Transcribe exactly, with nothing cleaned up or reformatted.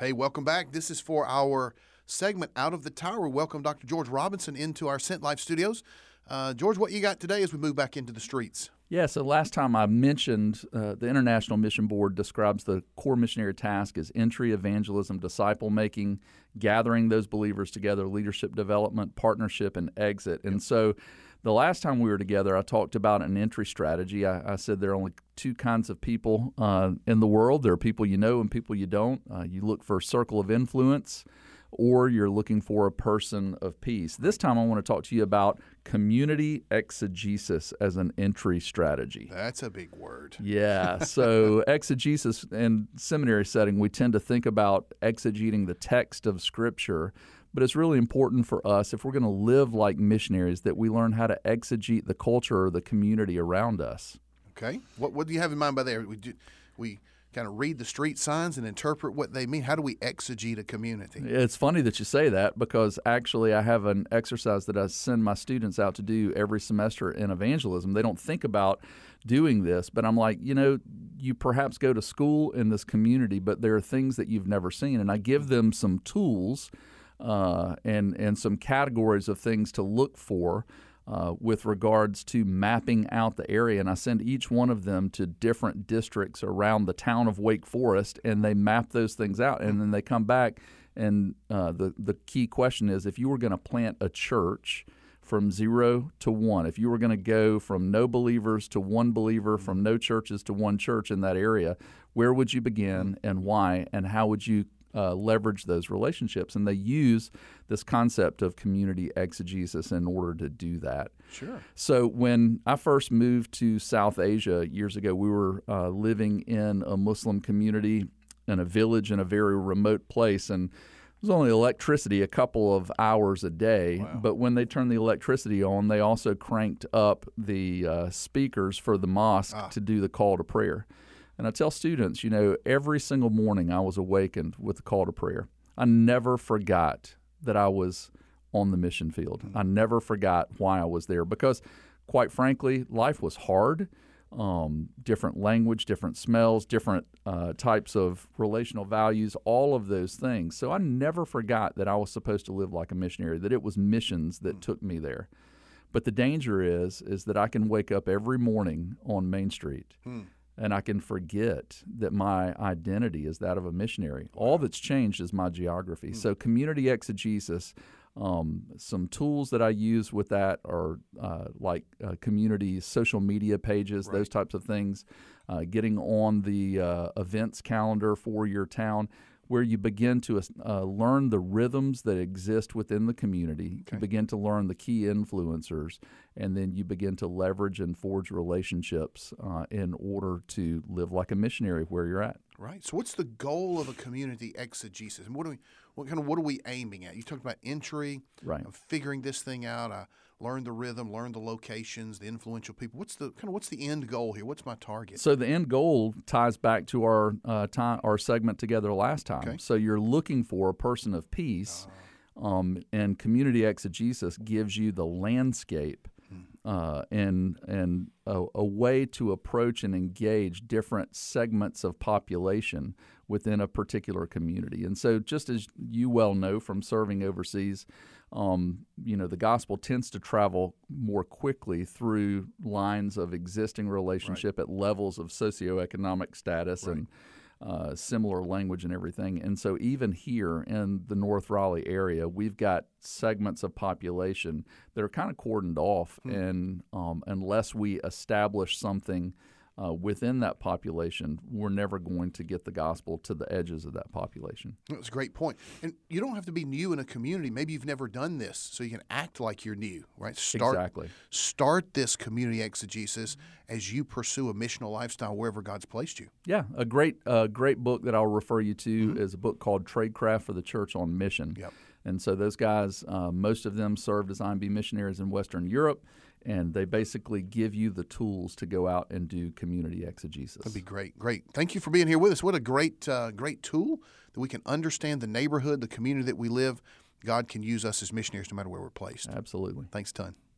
Hey, welcome back. This is for our segment Out of the Tower. We welcome Doctor George Robinson into our Sent Life studios. Uh, George, what you got today as we move back into the streets? Yeah, so last time I mentioned uh, the International Mission Board describes the core missionary task as entry, evangelism, disciple-making, gathering those believers together, leadership development, partnership, and exit. And so the last time we were together, I talked about an entry strategy. I, I said there are only two kinds of people uh, in the world. There are people you know and people you don't. Uh, you look for a circle of influence, or you're looking for a person of peace. This time I want to talk to you about community exegesis as an entry strategy. That's a big word. Yeah. So exegesis in seminary setting, we tend to think about exegeting the text of Scripture, but it's really important for us, if we're going to live like missionaries, that we learn how to exegete the culture or the community around us. Okay. What what do you have in mind by there? We do, we kind of read the street signs and interpret what they mean. How do we exegete a community? It's funny that you say that, because actually I have an exercise that I send my students out to do every semester in evangelism. They don't think about doing this, but I'm like, you know, you perhaps go to school in this community, but there are things that you've never seen. And I give them some tools uh, and, and some categories of things to look for Uh, with regards to mapping out the area. And I send each one of them to different districts around the town of Wake Forest, and they map those things out. And then they come back, and uh, the, the key question is, if you were going to plant a church from zero to one, if you were going to go from no believers to one believer, from no churches to one church in that area, where would you begin and why, and how would you Uh, leverage those relationships? And they use this concept of community exegesis in order to do that. Sure. So when I first moved to South Asia years ago, we were uh, living in a Muslim community in a village in a very remote place, and there was only electricity a couple of hours a day. Wow. But when they turned the electricity on, they also cranked up the uh, speakers for the mosque ah. to do the call to prayer. And I tell students, you know, every single morning I was awakened with the call to prayer. I never forgot that I was on the mission field. I never forgot why I was there, because, quite frankly, life was hard. Um, different language, different smells, different uh, types of relational values, all of those things. So I never forgot that I was supposed to live like a missionary, that it was missions that mm. took me there. But the danger is, is that I can wake up every morning on Main Street mm. and I can forget that my identity is that of a missionary. Wow. All that's changed is my geography. Mm. So community exegesis, um, some tools that I use with that are uh, like uh, community social media pages, right. those types of things, uh, getting on the uh, events calendar for your town, where you begin to uh, learn the rhythms that exist within the community. Okay. You begin to learn the key influencers, and then you begin to leverage and forge relationships uh, in order to live like a missionary where you're at. Right. So, what's the goal of a community exegesis, and what are we, what kind of, what are we aiming at? You talked about entry, right? Uh, figuring this thing out. I learn the rhythm, learn the locations, the influential people. What's the kind of what's the end goal here? What's my target? So the end goal ties back to our uh, time, our segment together last time. Okay. So you're looking for a person of peace, uh, um, and community exegesis gives you the landscape. Uh, and and a, a way to approach and engage different segments of population within a particular community. And so, just as you well know from serving overseas, um, you know, the gospel tends to travel more quickly through lines of existing relationship right. at levels of socioeconomic status right. and Uh, similar language and everything. And so even here in the North Raleigh area, we've got segments of population that are kind of cordoned off. Hmm. And um, unless we establish something uh, within that population, we're never going to get the gospel to the edges of that population. That's a great point. And you don't have to be new in a community. Maybe you've never done this, so you can act like you're new, right? Start, exactly. Start this community exegesis as you pursue a missional lifestyle wherever God's placed you. Yeah, a great uh, great book that I'll refer you to mm-hmm. is a book called Tradecraft for the Church on Mission. Yep. And so those guys, uh, most of them served as I M B missionaries in Western Europe, and they basically give you the tools to go out and do community exegesis. That'd be great. Great. Thank you for being here with us. What a great, uh, great tool that we can understand the neighborhood, the community that we live. God can use us as missionaries no matter where we're placed. Absolutely. Thanks a ton.